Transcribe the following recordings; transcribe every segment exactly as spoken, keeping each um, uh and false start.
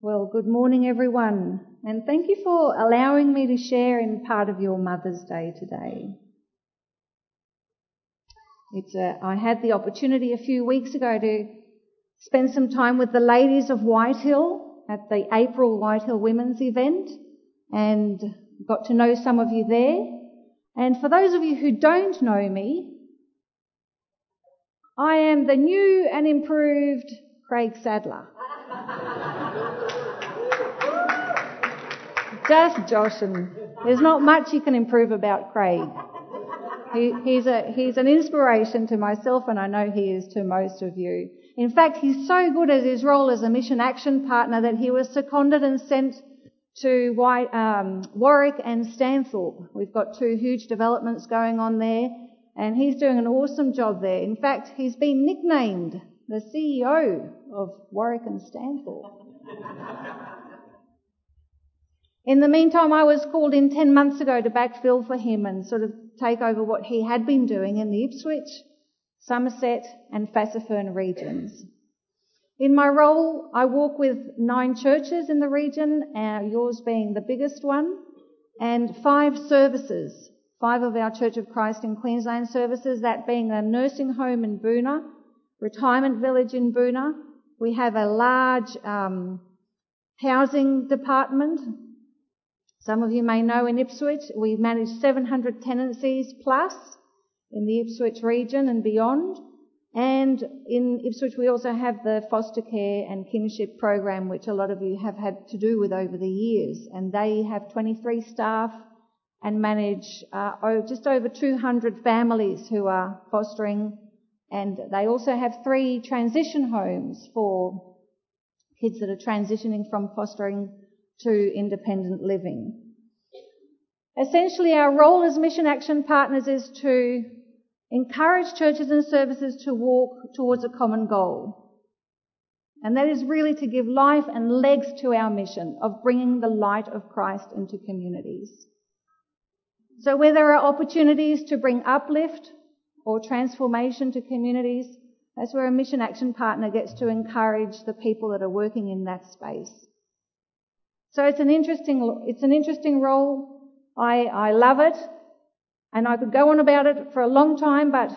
Well, good morning, everyone, and thank you for allowing me to share in part of your Mother's Day today. It's a, I had the opportunity a few weeks ago to spend some time with the ladies of Whitehill at the April Whitehill Women's event, and got to know some of you there. And for those of you who don't know me, I am the new and improved Craig Sadler. Just joshing. There's not much you can improve about Craig. He, he's a he's an inspiration to myself, and I know he is to most of you. In fact, he's so good at his role as a mission action partner that he was seconded and sent to White, um, Warwick and Stanthorpe. We've got two huge developments going on there, and he's doing an awesome job there. In fact, he's been nicknamed the C E O of Warwick and Stanthorpe. In the meantime, I was called in ten months ago to backfill for him and sort of take over what he had been doing in the Ipswich, Somerset and Fassifern regions. In my role, I walk with nine churches in the region, uh, yours being the biggest one, and five services, five of our Church of Christ in Queensland services, that being a nursing home in Boonah, retirement village in Boonah. We have a large um, housing department. Some of you may know in Ipswich, we manage seven hundred tenancies plus in the Ipswich region and beyond. And in Ipswich, we also have the foster care and kinship program, which a lot of you have had to do with over the years. And they have twenty-three staff and manage uh, oh, just over two hundred families who are fostering. And they also have three transition homes for kids that are transitioning from fostering to independent living. Essentially, our role as mission action partners is to encourage churches and services to walk towards a common goal. And that is really to give life and legs to our mission of bringing the light of Christ into communities. So where there are opportunities to bring uplift or transformation to communities, that's where a mission action partner gets to encourage the people that are working in that space. So it's an interesting, it's an interesting role. I, I love it, and I could go on about it for a long time, but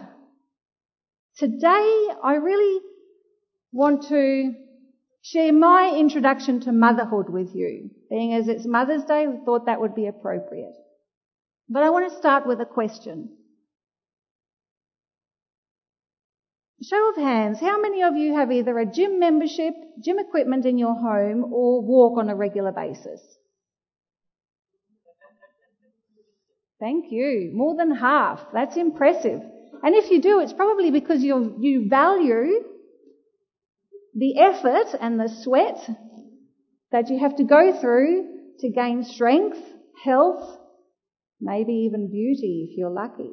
today I really want to share my introduction to motherhood with you. Being as it's Mother's Day, we thought that would be appropriate. But I want to start with a question. Show of hands, how many of you have either a gym membership, gym equipment in your home, or walk on a regular basis? Thank you. More than half. That's impressive. And if you do, it's probably because you you value the effort and the sweat that you have to go through to gain strength, health, maybe even beauty if you're lucky.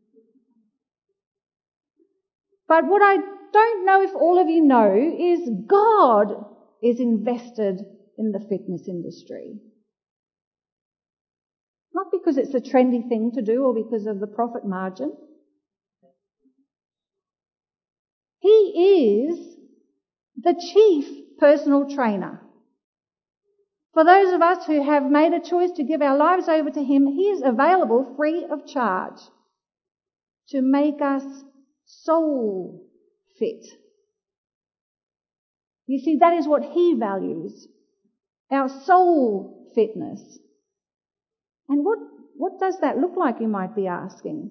But what I don't know if all of you know is God is invested in the fitness industry. Not because it's a trendy thing to do or because of the profit margin. He is the chief personal trainer. For those of us who have made a choice to give our lives over to Him, He is available free of charge to make us soul fit. You see, that is what He values, our soul fitness. And what, what does that look like, you might be asking?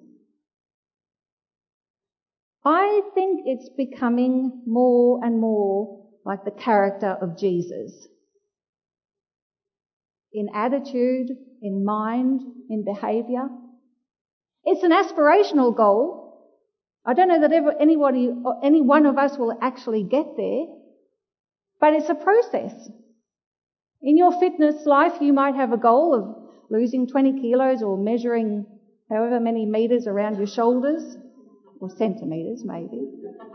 I think it's becoming more and more like the character of Jesus. In attitude, in mind, in behaviour. It's an aspirational goal. I don't know that ever anybody, or any one of us will actually get there, but it's a process. In your fitness life, you might have a goal of losing twenty kilos or measuring however many metres around your shoulders, or centimetres maybe.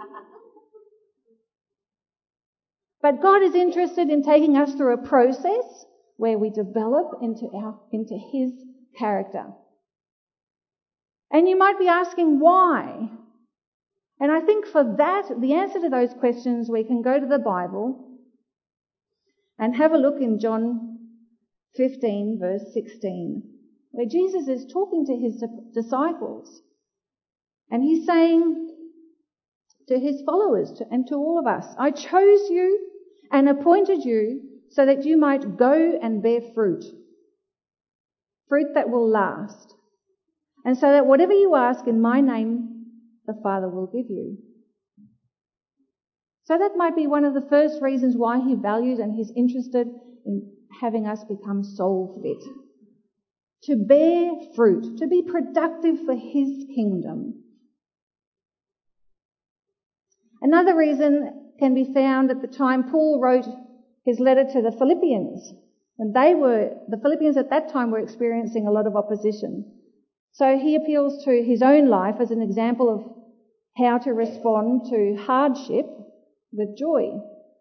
But God is interested in taking us through a process where we develop into our, into His character. And you might be asking why? And I think for that, the answer to those questions, we can go to the Bible And have a look in John fifteen, verse sixteen, where Jesus is talking to his disciples. And he's saying to his followers and to all of us, I chose you and appointed you so that you might go and bear fruit, fruit that will last, and so that whatever you ask in my name, the Father will give you. So that might be one of the first reasons why he values and he's interested in having us become soul fit. To bear fruit, to be productive for his kingdom. Another reason can be found at the time Paul wrote his letter to the Philippians. And they were, the Philippians at that time were experiencing a lot of opposition. So he appeals to his own life as an example of how to respond to hardship with joy.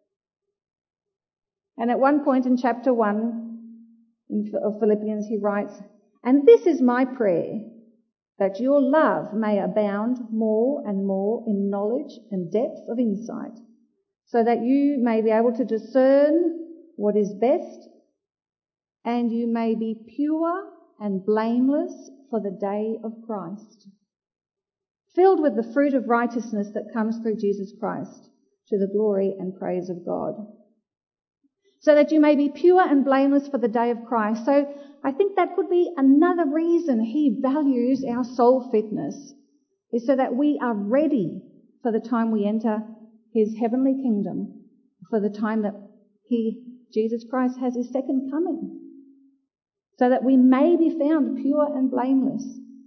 And at one point in chapter one of Philippians he writes, and this is my prayer, that your love may abound more and more in knowledge and depth of insight, so that you may be able to discern what is best, and you may be pure and blameless for the day of Christ, filled with the fruit of righteousness that comes through Jesus Christ, to the glory and praise of God. So that you may be pure and blameless for the day of Christ. So I think that could be another reason he values our soul fitness, is so that we are ready for the time we enter his heavenly kingdom, for the time that he, Jesus Christ, has his second coming, so that we may be found pure and blameless.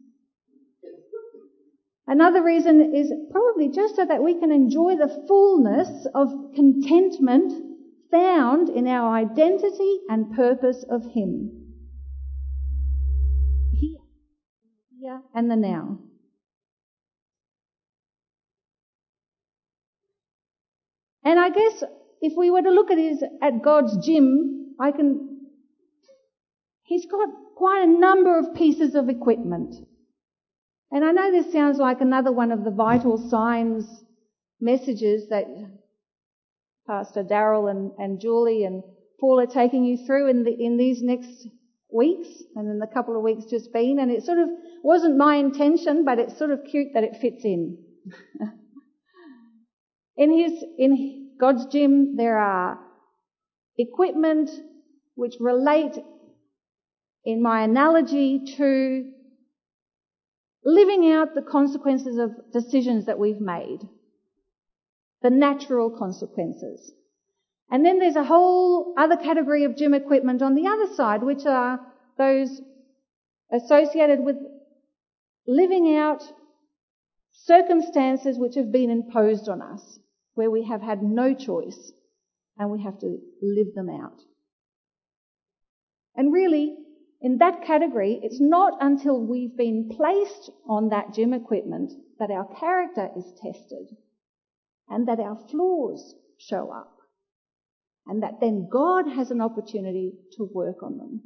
Another reason is probably just so that we can enjoy the fullness of contentment found in our identity and purpose of him. Here, here and the now. And I guess if we were to look at his, at God's gym, I can, he's got quite a number of pieces of equipment. And I know this sounds like another one of the vital signs messages that Pastor Darryl and, and Julie and Paul are taking you through in the, in these next weeks and in the couple of weeks just been. And it sort of wasn't my intention, but it's sort of cute that it fits in. in his, in God's gym, there are equipment which relate, in my analogy, to living out the consequences of decisions that we've made. The natural consequences. And then there's a whole other category of gym equipment on the other side, which are those associated with living out circumstances which have been imposed on us, where we have had no choice and we have to live them out. And really, in that category, it's not until we've been placed on that gym equipment that our character is tested and that our flaws show up and that then God has an opportunity to work on them.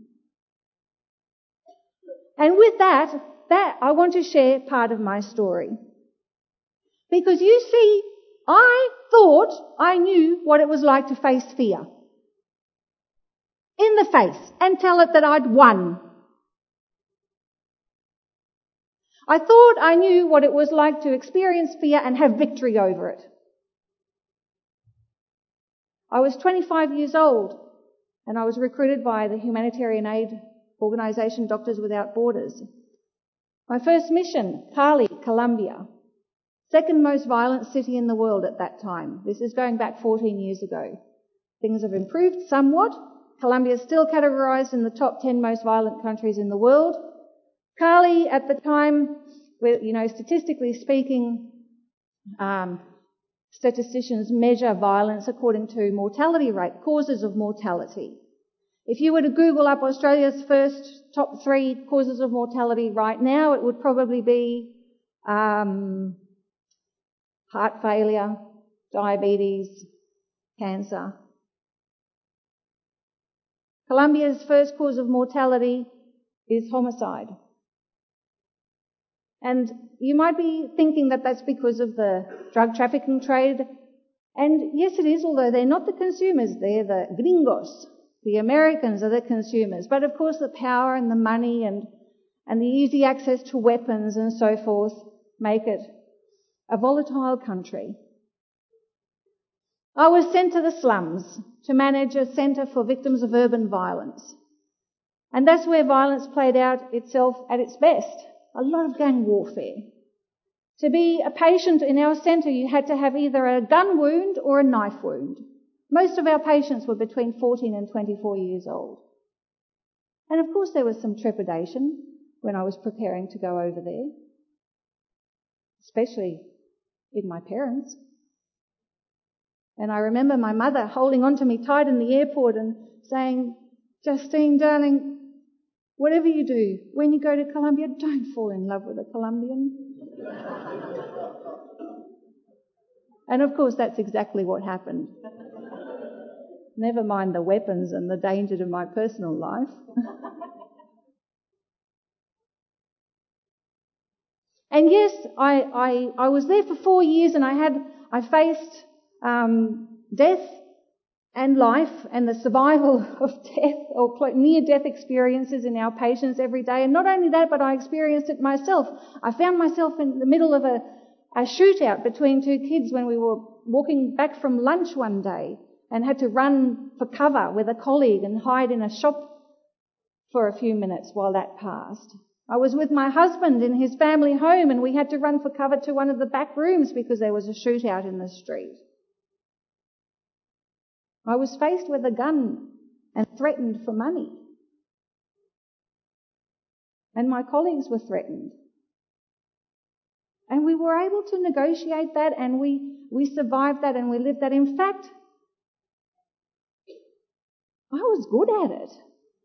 And with that, that I want to share part of my story. Because you see, I thought I knew what it was like to face fear. In the face, and tell it that I'd won. I thought I knew what it was like to experience fear and have victory over it. I was twenty-five years old and I was recruited by the humanitarian aid organisation Doctors Without Borders. My first mission, Cali, Colombia. Second most violent city in the world at that time. This is going back fourteen years ago. Things have improved somewhat. Colombia is still categorised in the top ten most violent countries in the world. Cali, at the time, you know, statistically speaking, um, statisticians measure violence according to mortality rate, causes of mortality. If you were to Google up Australia's first top three causes of mortality right now, it would probably be um, heart failure, diabetes, cancer. Colombia's first cause of mortality is homicide. And you might be thinking that that's because of the drug trafficking trade And yes, it is, although they're not the consumers, they're the gringos. The Americans are the consumers. But of course the power and the money and, and the easy access to weapons and so forth make it a volatile country. I was sent to the slums to manage a centre for victims of urban violence. And that's where violence played out itself at its best. A lot of gang warfare. To be a patient in our centre, you had to have either a gun wound or a knife wound. Most of our patients were between fourteen and twenty-four years old. And of course there was some trepidation when I was preparing to go over there, especially with my parents. And I remember my mother holding on to me tight in the airport and saying, "Justine, darling, whatever you do, when you go to Colombia, don't fall in love with a Colombian." And of course that's exactly what happened. Never mind the weapons and the danger to my personal life. And yes, I, I, I was there for four years and I had, I faced um, death and life and the survival of death or near-death experiences in our patients every day. And not only that, but I experienced it myself. I found myself in the middle of a, a shootout between two kids when we were walking back from lunch one day and had to run for cover with a colleague and hide in a shop for a few minutes while that passed. I was with my husband in his family home and we had to run for cover to one of the back rooms because there was a shootout in the street. I was faced with a gun and threatened for money. And my colleagues were threatened. And we were able to negotiate that and we, we survived that and we lived that. In fact, I was good at it.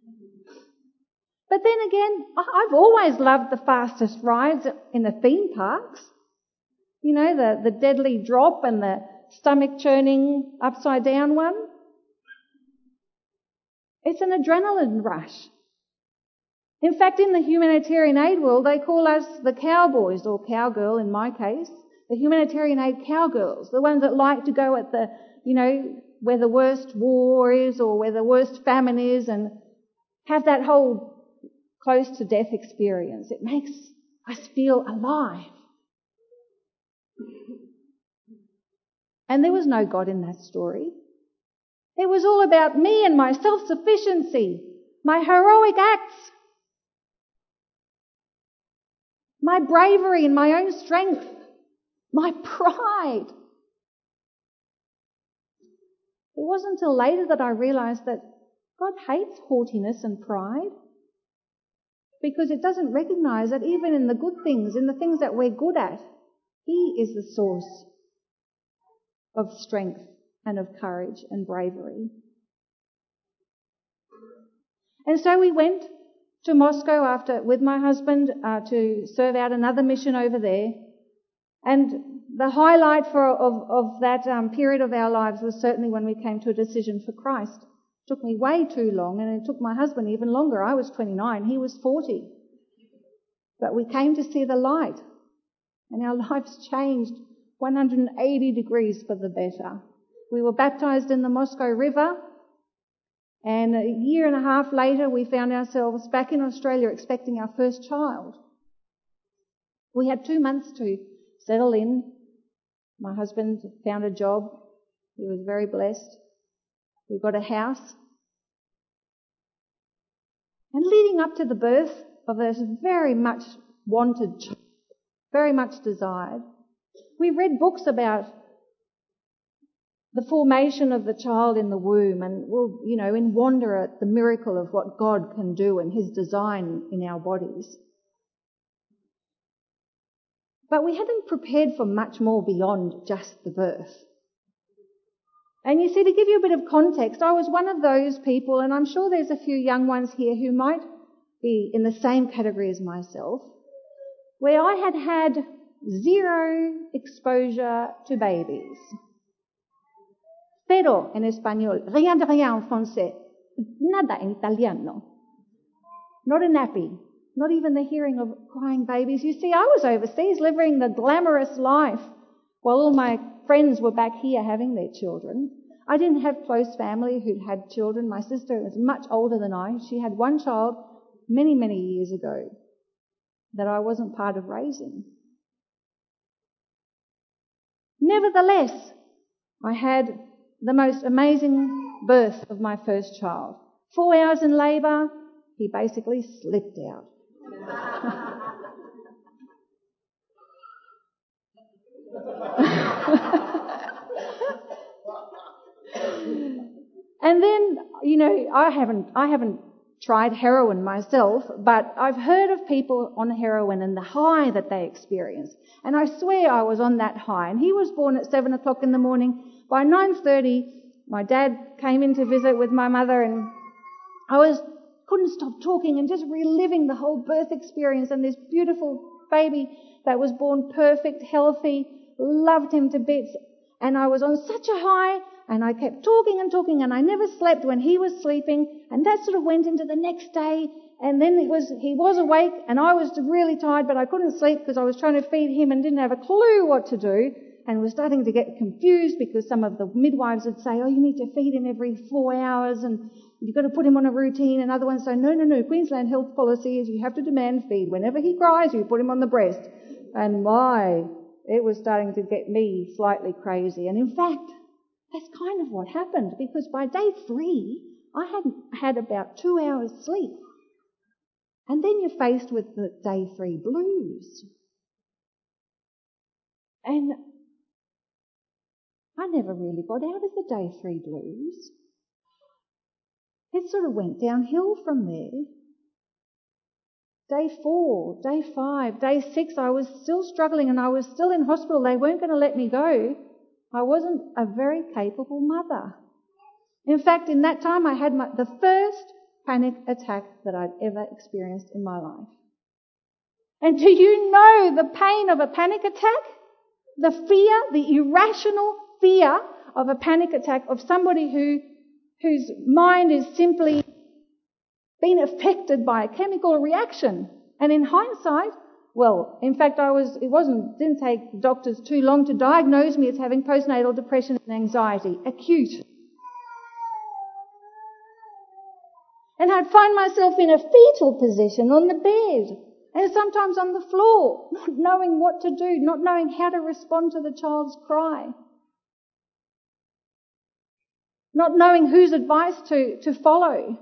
But then again, I've always loved the fastest rides in the theme parks. You know, the, the deadly drop and the stomach churning upside down one. It's an adrenaline rush. In fact, in the humanitarian aid world, they call us the cowboys, or cowgirl in my case, the humanitarian aid cowgirls, the ones that like to go at the, you know, where the worst war is or where the worst famine is and have that whole close to death experience. It makes us feel alive. And there was no God in that story. It was all about me and my self-sufficiency, my heroic acts, my bravery and my own strength, my pride. It wasn't until later that I realised that God hates haughtiness and pride because it doesn't recognise that even in the good things, in the things that we're good at, He is the source of strength and of courage and bravery. And so we went to Moscow after with my husband uh, to serve out another mission over there. And the highlight for of, of that um, period of our lives was certainly when we came to a decision for Christ. It took me way too long, and it took my husband even longer. I was twenty-nine, he was forty. But we came to see the light, and our lives changed one hundred eighty degrees for the better. We were baptised in the Moscow River, and a year and a half later we found ourselves back in Australia expecting our first child. We had two months to settle in. My husband found a job. He was very blessed. We got a house. And leading up to the birth of this very much wanted child, very much desired, we read books about the formation of the child in the womb and we'll, you know, in wonder at the miracle of what God can do and His design in our bodies. But we hadn't prepared for much more beyond just the birth. And you see, to give you a bit of context, I was one of those people, and I'm sure there's a few young ones here who might be in the same category as myself, where I had had zero exposure to babies. Cero en español, rien de rien en français, nada en italiano. Not a nappy, not even the hearing of crying babies. You see, I was overseas living the glamorous life while all my friends were back here having their children. I didn't have close family who'd had children. My sister was much older than I. She had one child many, many years ago that I wasn't part of raising. Nevertheless, I had the most amazing birth of my first child. Four hours in labour, he basically slipped out. And then, you know, I haven't, I haven't tried heroin myself, but I've heard of people on heroin and the high that they experience. And I swear I was on that high. And he was born at seven o'clock in the morning. By nine thirty, my dad came in to visit with my mother, and I was couldn't stop talking and just reliving the whole birth experience and this beautiful baby that was born perfect, healthy, loved him to bits. And I was on such a high, and I kept talking and talking, and I never slept when he was sleeping, and that sort of went into the next day. And then it was he was awake, and I was really tired, but I couldn't sleep because I was trying to feed him and didn't have a clue what to do, and was starting to get confused because some of the midwives would say, oh, you need to feed him every four hours, and you've got to put him on a routine, and other ones say, no, no, no, Queensland health policy is you have to demand feed. Whenever he cries, you put him on the breast. And my, it was starting to get me slightly crazy. And in fact, that's kind of what happened, because by day three, I hadn't had about two hours sleep. And then you're faced with the day three blues. And I never really got out of the day three blues. It sort of went downhill from there. Day four, day five, day six, I was still struggling and I was still in hospital. They weren't going to let me go. I wasn't a very capable mother. In fact, in that time, I had my, the first panic attack that I'd ever experienced in my life. And do you know the pain of a panic attack? The fear, the irrational fear of a panic attack of somebody who whose mind is simply been affected by a chemical reaction. And in hindsight, well, in fact, I was, it wasn't, didn't take doctors too long to diagnose me as having postnatal depression and anxiety, acute. And I'd find myself in a fetal position on the bed, and sometimes on the floor, not knowing what to do, not knowing how to respond to the child's cry, not knowing whose advice to, to follow.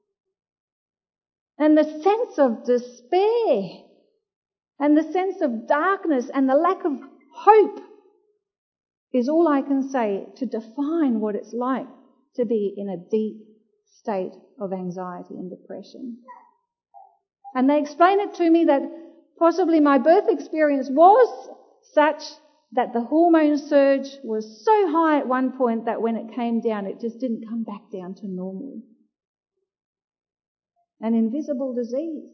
And the sense of despair and the sense of darkness and the lack of hope is all I can say to define what it's like to be in a deep state of anxiety and depression. And they explain it to me that possibly my birth experience was such that the hormone surge was so high at one point that when it came down, it just didn't come back down to normal. An invisible disease.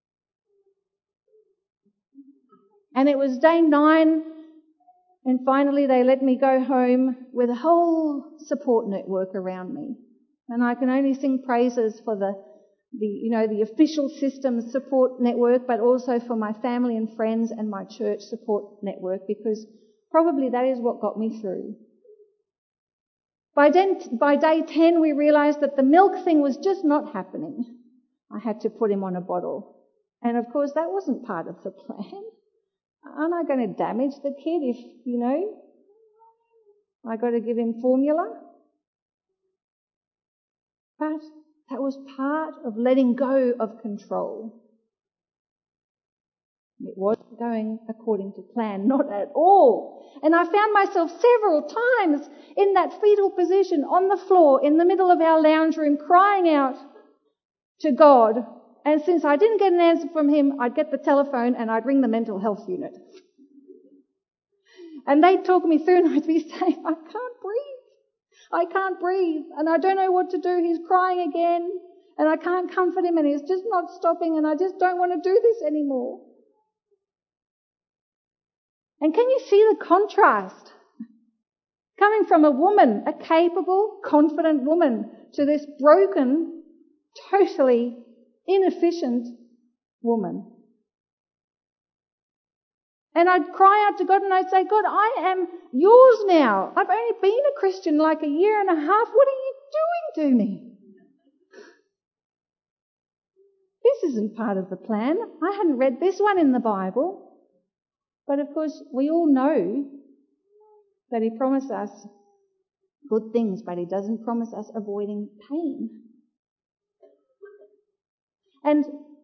And it was day nine, and finally they let me go home with a whole support network around me. And I can only sing praises for the, the you know, the official system support network, but also for my family and friends and my church support network, because probably that is what got me through. By, den, by day ten, we realised that the milk thing was just not happening. I had to put him on a bottle. And of course, that wasn't part of the plan. Aren't I going to damage the kid if, you know, I got to give him formula? But that was part of letting go of control. It wasn't going according to plan, not at all. And I found myself several times in that fetal position on the floor in the middle of our lounge room crying out to God. And since I didn't get an answer from him, I'd get the telephone and I'd ring the mental health unit. And they'd talk me through and I'd be saying, I can't breathe. I can't breathe. And I don't know what to do. He's crying again. And I can't comfort him and he's just not stopping and I just don't want to do this anymore. And can you see the contrast? Coming from a woman, a capable, confident woman, to this broken, totally inefficient woman. And I'd cry out to God and I'd say, God, I am yours now. I've only been a Christian like a year and a half. What are you doing to me? This isn't part of the plan. I hadn't read this one in the Bible. But of course, we all know that he promised us good things, but he doesn't promise us avoiding pain. And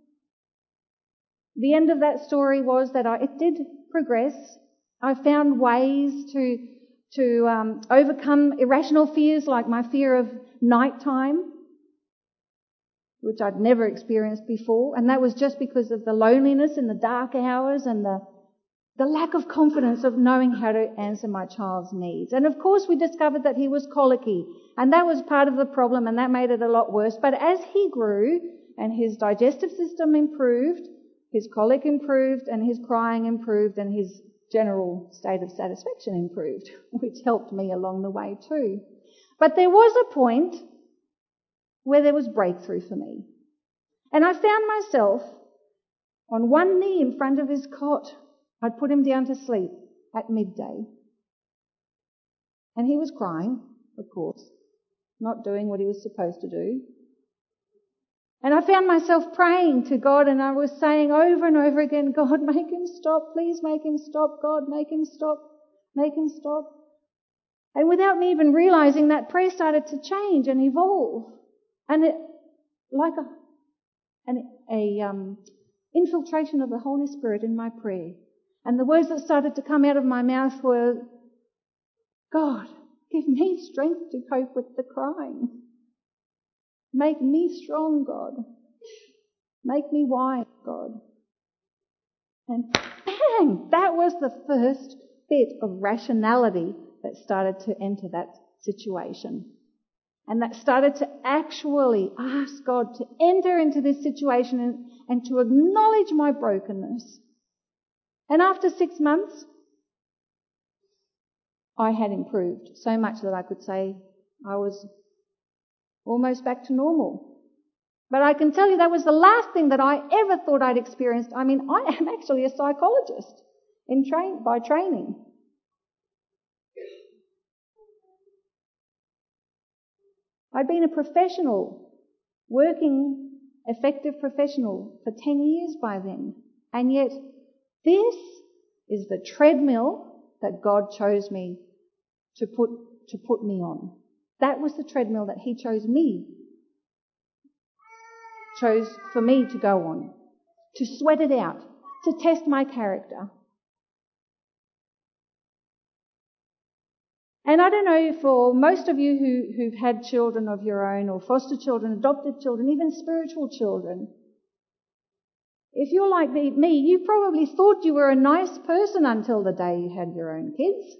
the end of that story was that I, it did progress. I found ways to to um, overcome irrational fears like my fear of nighttime, which I'd never experienced before, and that was just because of the loneliness in the dark hours and the the lack of confidence of knowing how to answer my child's needs. And of course we discovered that he was colicky, and that was part of the problem, and that made it a lot worse. But as he grew and his digestive system improved, his colic improved and his crying improved and his general state of satisfaction improved, which helped me along the way too. But there was a point where there was breakthrough for me. And I found myself on one knee in front of his cot. I'd put him down to sleep at midday. And he was crying, of course, not doing what he was supposed to do. And I found myself praying to God, and I was saying over and over again, God, make him stop. Please make him stop. God, make him stop. Make him stop. And without me even realizing, that prayer started to change and evolve. And it, like a, an a um, infiltration of the Holy Spirit in my prayer. And the words that started to come out of my mouth were, God, give me strength to cope with the crying. Make me strong, God. Make me wise, God. And bang! That was the first bit of rationality that started to enter that situation. And that started to actually ask God to enter into this situation and, and to acknowledge my brokenness. And after six months, I had improved so much that I could say I was almost back to normal. But I can tell you that was the last thing that I ever thought I'd experienced. I mean, I am actually a psychologist in train by training. I'd been a professional, working, effective professional for ten years by then. And yet, this is the treadmill that God chose me to put, to put me on. That was the treadmill that he chose me, chose for me to go on, to sweat it out, to test my character. And I don't know, for most of you who, who've had children of your own, or foster children, adopted children, even spiritual children, if you're like me, you probably thought you were a nice person until the day you had your own kids.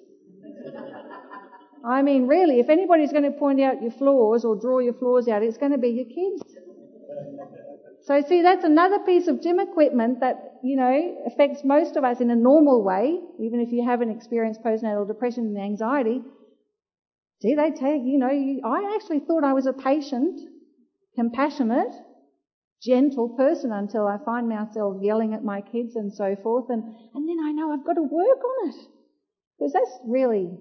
I mean, really, if anybody's going to point out your flaws or draw your flaws out, it's going to be your kids. So see, that's another piece of gym equipment that, you know, affects most of us in a normal way, even if you haven't experienced postnatal depression and anxiety. See, they take, you know, you, I actually thought I was a patient, compassionate, gentle person until I find myself yelling at my kids and so forth, and, and then I know I've got to work on it. Because that's really,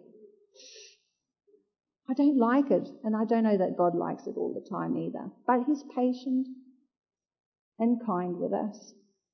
I don't like it, and I don't know that God likes it all the time either. But he's patient and kind with us.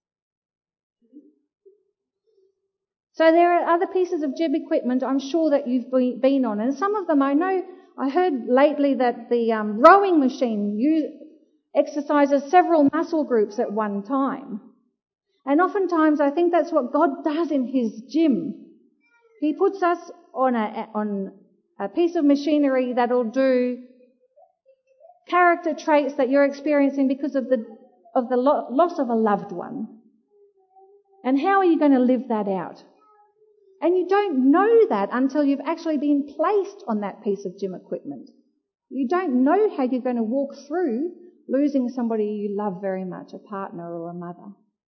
So there are other pieces of gym equipment I'm sure that you've been on, and some of them I know, I heard lately that the um, rowing machine you, exercises several muscle groups at one time. And oftentimes I think that's what God does in his gym. He puts us on a, on a piece of machinery that'll do character traits that you're experiencing because of the of the lo- loss of a loved one. And how are you going to live that out? And you don't know that until you've actually been placed on that piece of gym equipment. You don't know how you're going to walk through losing somebody you love very much, a partner or a mother.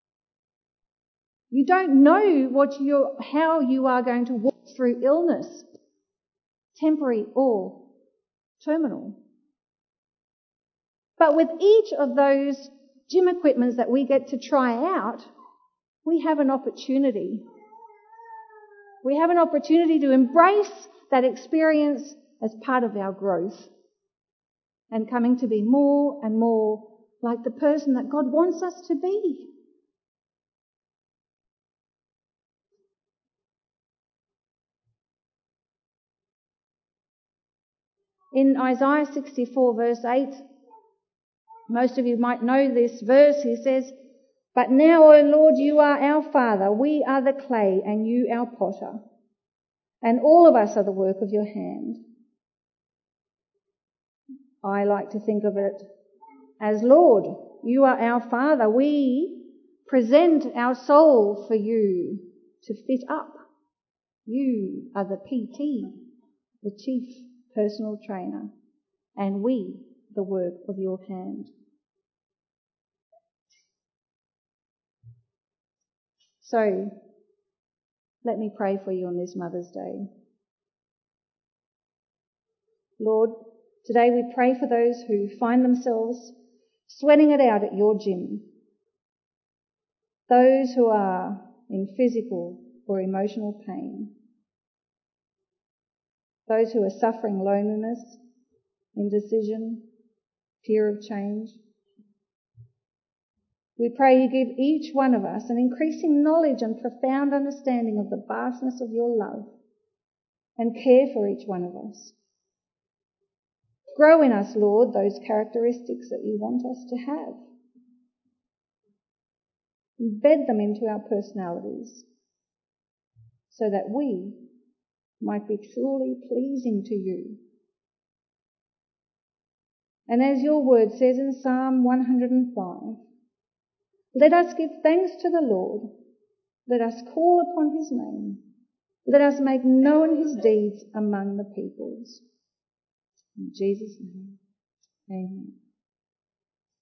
You don't know what you're, how you are going to walk through illness, temporary or terminal. But with each of those gym equipments that we get to try out, we have an opportunity We have an opportunity to embrace that experience as part of our growth and coming to be more and more like the person that God wants us to be. In Isaiah sixty-four verse eight, most of you might know this verse. He says, "But now, O Lord, you are our Father, we are the clay and you our potter, and all of us are the work of your hand." I like to think of it as, Lord, you are our Father, we present our soul for you to fit up. You are the P T, the chief personal trainer, and we the work of your hand. So, let me pray for you on this Mother's Day. Lord, today we pray for those who find themselves sweating it out at your gym, those who are in physical or emotional pain, those who are suffering loneliness, indecision, fear of change. We pray you give each one of us an increasing knowledge and profound understanding of the vastness of your love and care for each one of us. Grow in us, Lord, those characteristics that you want us to have. Embed them into our personalities so that we might be truly pleasing to you. And as your word says in Psalm one hundred five, let us give thanks to the Lord. Let us call upon his name. Let us make known his deeds among the peoples. In Jesus' name, amen.